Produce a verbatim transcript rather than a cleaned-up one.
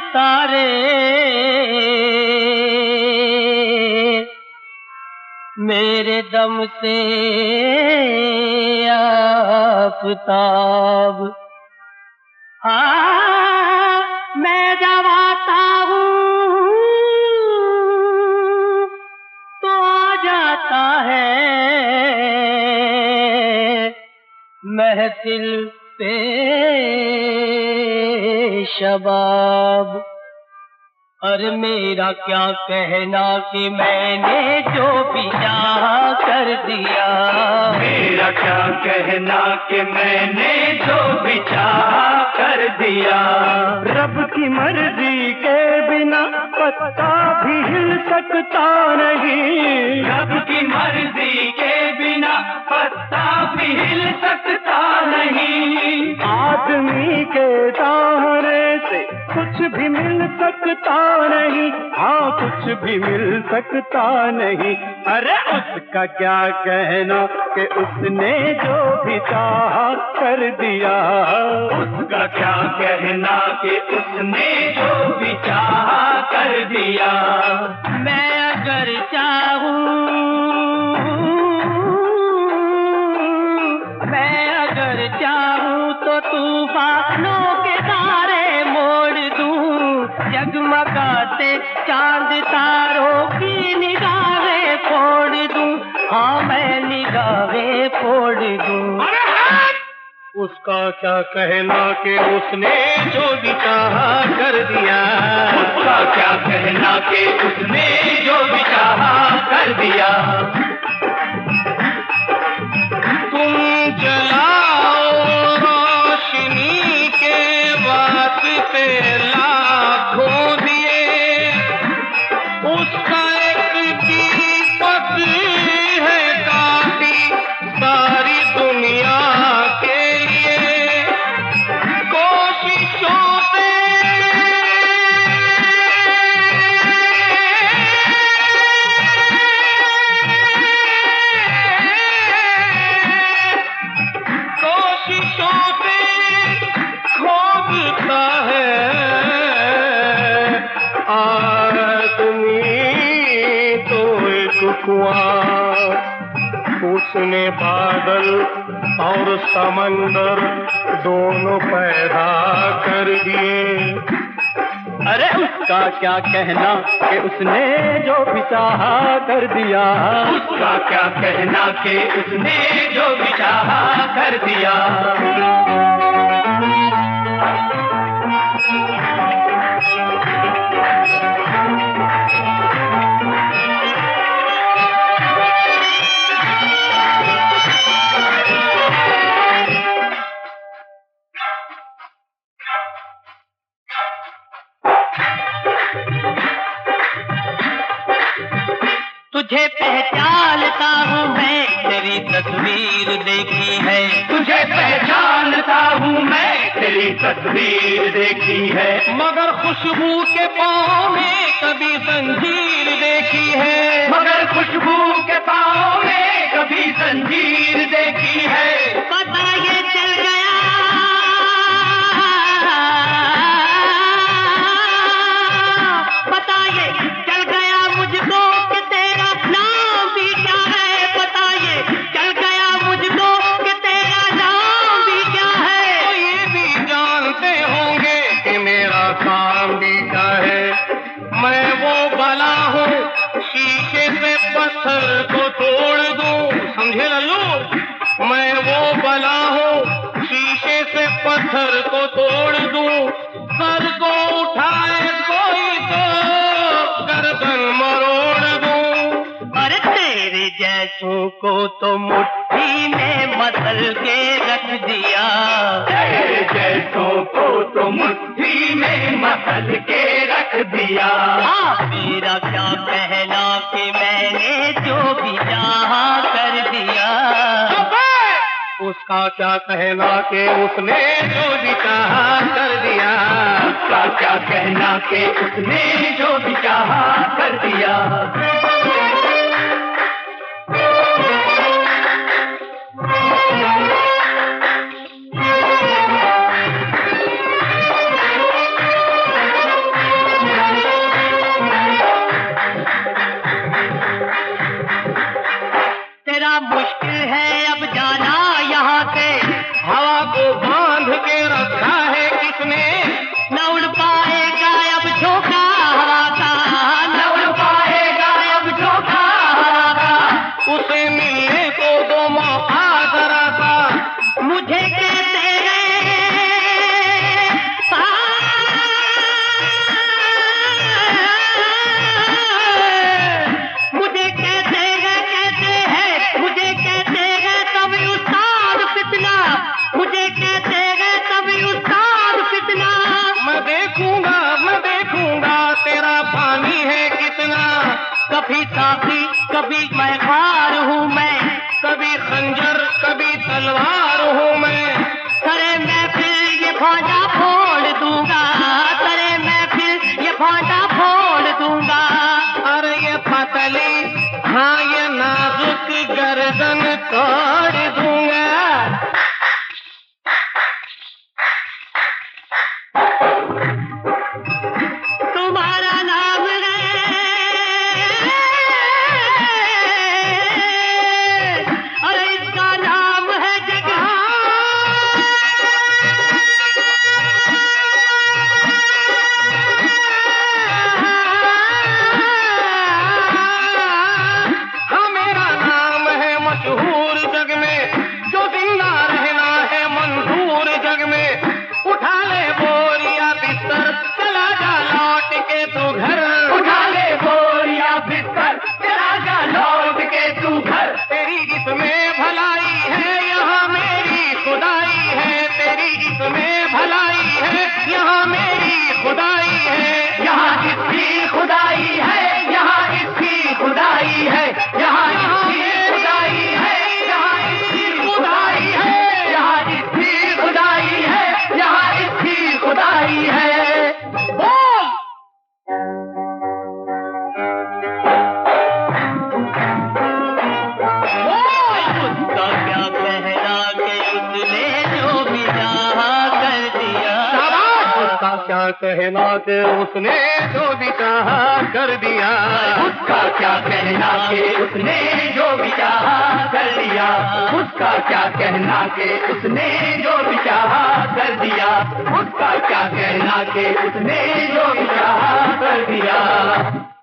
तारे मेरे दम से आफताब। हाँ मैं जब आता हूँ तो आ जाता है महफिल पे शबाब। अरे मेरा क्या कहना कि मैंने जो भी चाहा कर दिया। मेरा क्या कहना कि मैंने जो भी चाहा कर दिया। रब की मर्जी के बिना पत्ता भी हिल सकता नहीं। रब की मर्जी के बिना पत्ता भी हिल सकता नहीं। आदमी के चाहने से कुछ भी मिल सकता नहीं। हाँ कुछ भी मिल सकता नहीं। अरे उसका क्या कहना कि उसने जो भी चाहा कर दिया। उसका क्या कहना कि उसने जो भी चाहा कर दिया। मैं अगर चाहूँ मैं अगर चाहूँ तो तूफानों के तारे मोड़ दूँ। जगमगाते चांद तारों की निगाहें फोड़ दूँ। हाँ मैं निगाहें फोड़ दूँ। उसका क्या कहना कि उसने जो भी चाहा कर दिया। उसका क्या कहना कि उसने जो भी चाहा कर दिया। तुम जलाओ रोशनी के वास्ते लाखों दिए। उसका एक दीपक है काफी सारी दुनिया के लिए। कोशिशों से कोशिशों से खोदता है आदमी तो एक कुआं। उसने बादल और समंदर दोनों पैदा कर दिए। अरे उसका क्या कहना कि उसने जो भी चाहा कर दिया। उसका क्या कहना कि उसने जो भी चाहा कर दिया। तुझे पहचानता हूँ मैं तेरी तस्वीर देखी है। तुझे पहचानता हूँ मैं तेरी तस्वीर देखी है। मगर खुशबू के पाँव में कभी जंजीर देखी है। मगर खुशबू के पाँव में कभी जंजीर देखी है। पता ये चल गया पता ये चल गया मुझको कि तेरा नाम भी क्या है। पता ये चल गया मुझको कि तेरा नाम भी क्या है। तो ये भी जानते होंगे कि मेरा काम भी क्या है। मैं वो बला हूँ शीशे से पत्थर को तोड़ दूं। समझे लल्लू। मैं वो बला हूँ शीशे से पत्थर को तोड़ दूं। सर को उठाए कोई तो गर्दन मरोड़ दूं। अरे तेरे जैसों को तो मुट्ठी में मसल के रख दिया। तेरे जैसों को तो मुट्ठी में मसल के रख दिया। हाँ मेरा क्या कहना कि मैंने जो भी चाहा कर दिया। उसका क्या कहना कि उसने जो भी चाहा कर दिया। उसका क्या कहना कि उसने जो भी चाहा कर दिया। मुश्किल है अब जाना यहाँ से। हवा को बांध के रखा है किसने, न उड़ पाएगा अब झोंका हवा का, न उड़ पाएगा अब झोंका हवा का। उसे मिलने को दो मौका जरा सा, मुझे कहते हैं मुझे कहते हैं कहते हैं मुझे कहते हैं तभी उस्ताद फितना, मुझे कहते हैं तभी उस्ताद फितना। मैं देखूंगा मैं देखूंगा तेरा पानी है कितना, कभी साथी कभी मैं खार हूँ मैं, कभी खंजर कभी तलवार हूँ मैं। करे मैं फिर ये भांजा फोड़ दूंगा, करे मैं फिर ये भांजा फोड़ दूंगा। अरे ये पतली हाँ ये नाजुक गर्दन तोड़ दूंगा। तुम्हारा नाम है अरे इसका नाम है जगह, हाँ मेरा नाम है मशहूर जग में, जो जिंदा रहना है मंजूर जग में। उठा ले बोरिया बिस्तर चला जा लौट के तू घर, उठा ले बोरिया बिस्तर चला जा लौट के तू घर। तेरी इसमें भलाई है यहाँ मेरी खुदाई है, तेरी इसमें भलाई है यहाँ मेरी खुदाई है। यहाँ इसकी खुदाई है, यहाँ इसकी खुदाई है, यहाँ इसकी खुदाई है, यहाँ इसकी खुदाई है, यहाँ इसकी खुदाई है, यहाँ इसकी खुदाई है। बोल उसका क्या कहना कि उसने जो भी चाहा कर दिया। उसका क्या कहना कि उसने जो भी चाहा कर दिया, उसका क्या कहना कि उसने जो भी चाहा कर दिया, उसका क्या कहना कि उसने जो भी चाहा कर दिया, उसका क्या कहना कि उसने जो भी चाहा कर दिया।